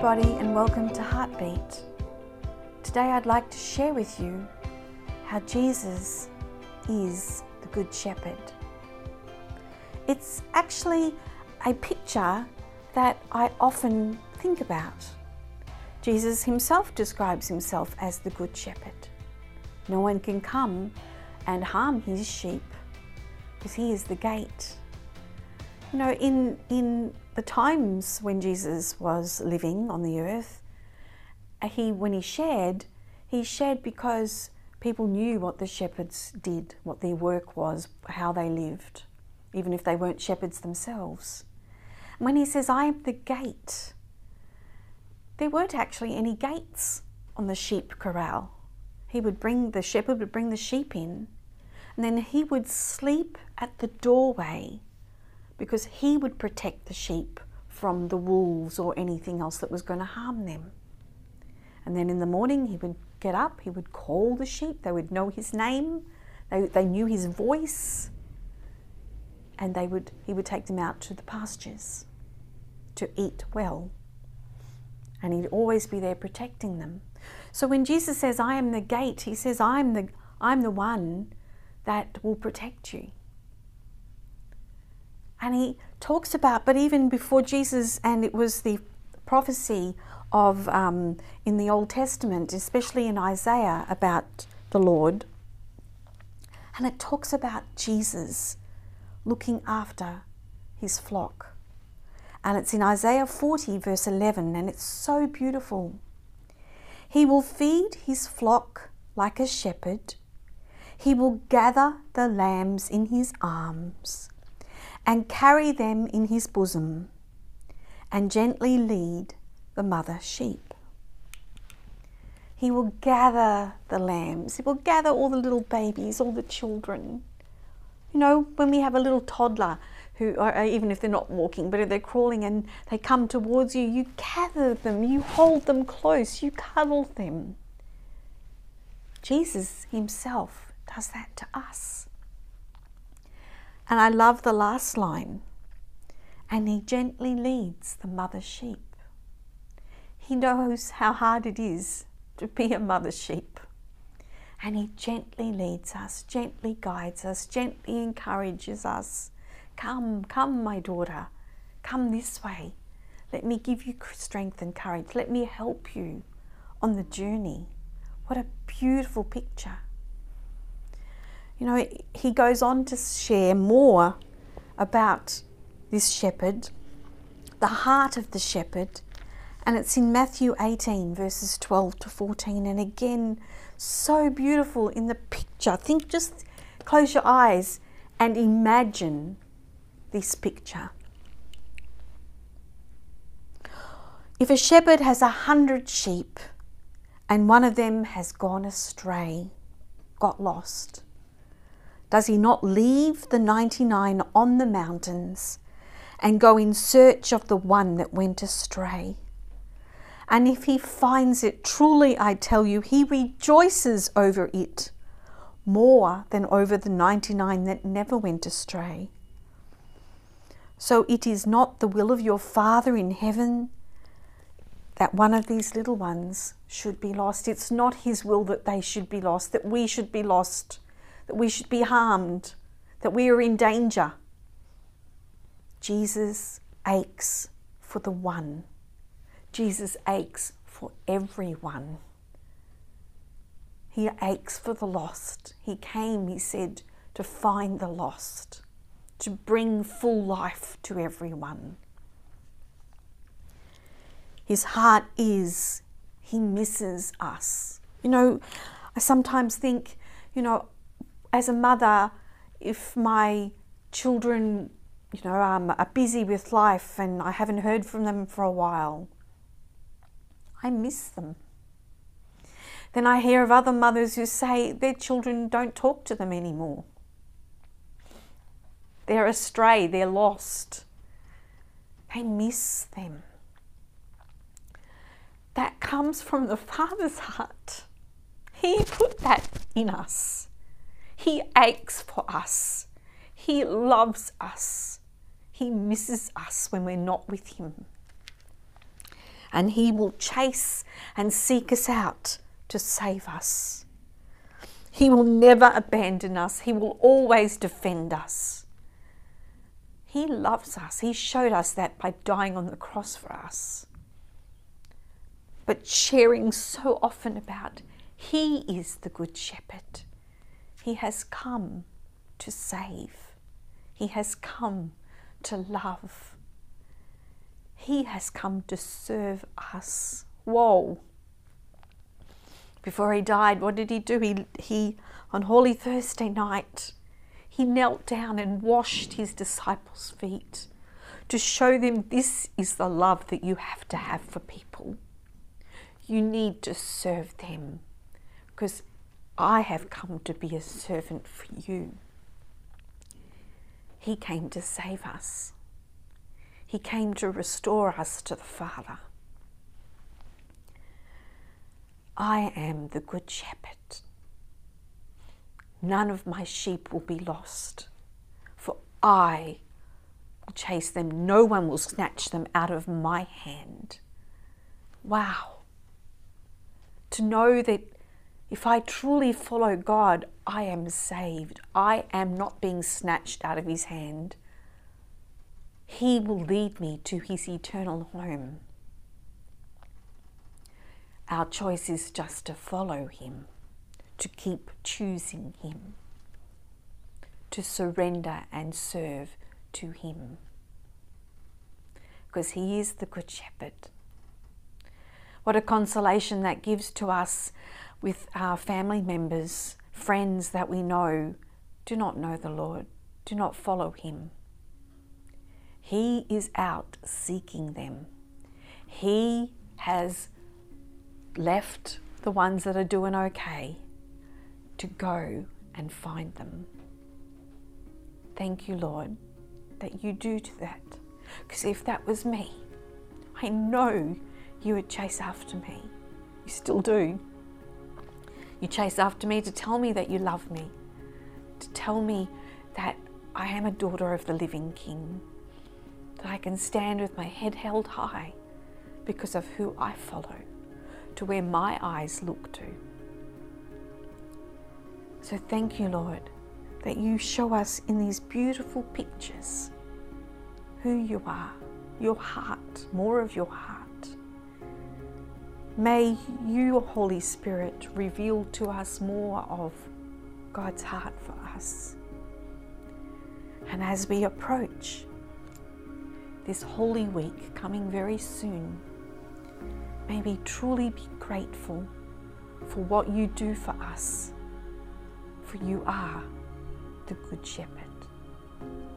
everybody, and welcome to Heartbeat. Today I'd like to share with you how Jesus is the Good Shepherd. It's actually a picture that I often think about. Jesus himself describes himself as the Good Shepherd. No one can come and harm his sheep because he is the gate. You know, in the times when Jesus was living on the earth, when he shared because people knew what the shepherds did, what their work was, how they lived, even if they weren't shepherds themselves. And when he says, "I am the gate," there weren't actually any gates on the sheep corral. The shepherd would bring the sheep in, and then he would sleep at the doorway, because he would protect the sheep from the wolves or anything else that was going to harm them. And then in the morning he would get up, he would call the sheep, they would know his name, they knew his voice, and he would take them out to the pastures to eat well. And he'd always be there protecting them. So when Jesus says, "I am the gate," he says, I'm the one that will protect you. And he talks about, but even before Jesus, and it was the prophecy of in the Old Testament, especially in Isaiah, about the Lord. And it talks about Jesus looking after his flock. And it's in Isaiah 40 verse 11, and it's so beautiful. "He will feed his flock like a shepherd. He will gather the lambs in his arms and carry them in his bosom, and gently lead the mother sheep." He will gather the lambs. He will gather all the little babies, all the children. You know, when we have a little toddler who, or even if they're not walking, but if they're crawling and they come towards you, you gather them, you hold them close, you cuddle them. Jesus himself does that to us. And I love the last line, "And he gently leads the mother sheep." He knows how hard it is to be a mother sheep. And he gently leads us, gently guides us, gently encourages us. "Come, come, my daughter, come this way. Let me give you strength and courage. Let me help you on the journey." What a beautiful picture. You know, he goes on to share more about this shepherd, the heart of the shepherd, and it's in Matthew 18 verses 12 to 14, and again, so beautiful in the picture. Just close your eyes and imagine this picture. "If a shepherd has 100 sheep and one of them has gone astray," got lost, "does he not leave the 99 on the mountains and go in search of the one that went astray? And if he finds it, truly I tell you, he rejoices over it more than over the 99 that never went astray. So it is not the will of your Father in heaven that one of these little ones should be lost." It's not his will that they should be lost, that we should be lost, that we should be harmed, that we are in danger. Jesus aches for the one. Jesus aches for everyone. He aches for the lost. He came, he said, to find the lost, to bring full life to everyone. His heart is, he misses us. You know, I sometimes think, as a mother, if my children, are busy with life and I haven't heard from them for a while, I miss them. Then I hear of other mothers who say their children don't talk to them anymore. They're astray, they're lost. They miss them. That comes from the Father's heart. He put that in us. He aches for us. He loves us. He misses us when we're not with him. and He will chase and seek us out to save us. He will never abandon us. He will always defend us. He loves us. He showed us that by dying on the cross for us. But sharing so often about He is the Good Shepherd. He has come to save. He has come to love. He has come to serve us. Whoa. Before He died, what did He do? He on Holy Thursday night, He knelt down and washed His disciples' feet to show them this is the love that you have to have for people. You need to serve them because I have come to be a servant for you. He came to save us. He came to restore us to the Father. I am the Good Shepherd. None of my sheep will be lost, for I will chase them. No one will snatch them out of my hand. Wow. To know that if I truly follow God, I am saved. I am not being snatched out of His hand. He will lead me to His eternal home. Our choice is just to follow Him, to keep choosing Him, to surrender and serve to Him. Because He is the Good Shepherd. What a consolation that gives to us with our family members, friends that we know do not know the Lord, do not follow Him. He is out seeking them. He has left the ones that are doing okay to go and find them. Thank you, Lord, that you do that. Because if that was me, I know you would chase after me. You still do. You chase after me to tell me that you love me, to tell me that I am a daughter of the living King, that I can stand with my head held high because of who I follow, to where my eyes look to. So thank you, Lord, that you show us in these beautiful pictures who you are, your heart, more of your heart. May you, Holy Spirit, reveal to us more of God's heart for us. And as we approach this Holy Week coming very soon, may we truly be grateful for what you do for us, for you are the Good Shepherd.